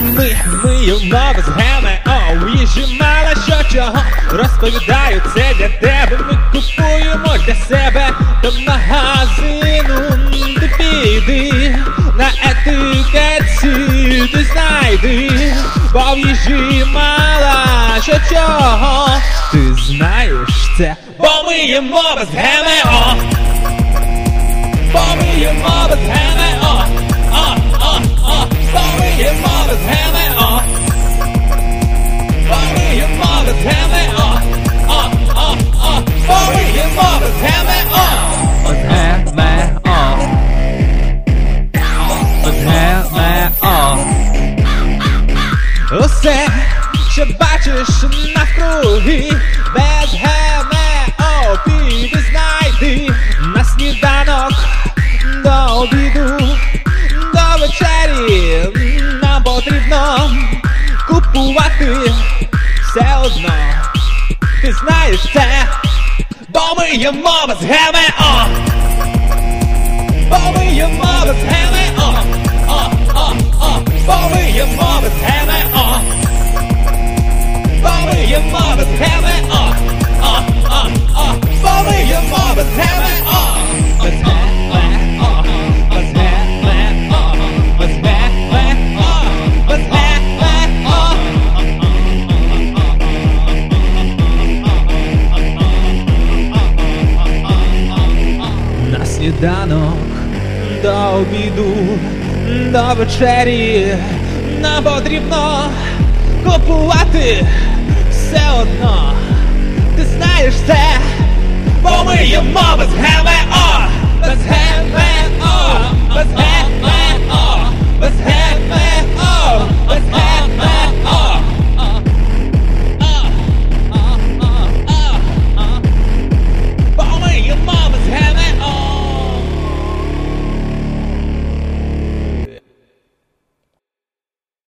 Миємо без ГМО, у їжі мало що чого. Розповідаю це для тебе, ми купуємо для себе. До магазину ти піди, на етикетці ти знайди, бо в їжі мало що чого. Ти знаєш це, бо ми їмо без ГМО. Бо ми їмо без ГМО. Бо ми їмо без ГМО. Бо ми їмо без ГМО. Бо ми їмо без ГМО. Без ГМО. Без ГМО. Усе, що бачиш навкруги, без ГМО піди знайди. На сніданок, до обіду, до вечері нам потрібно купувати все одно. Ти знаєш це, бо ми їмо без ГМО. Бо ми їмо без ГМО. Бо ми їмо без ГМО. Бо ми їмо без ГМО. Бо ми їмо без ГМО. Без ГМО. Без ГМО. Без ГМО. Без ГМО. На сніданок, до обіду, до вечері нам потрібно купувати все одно. Ти знаєш це,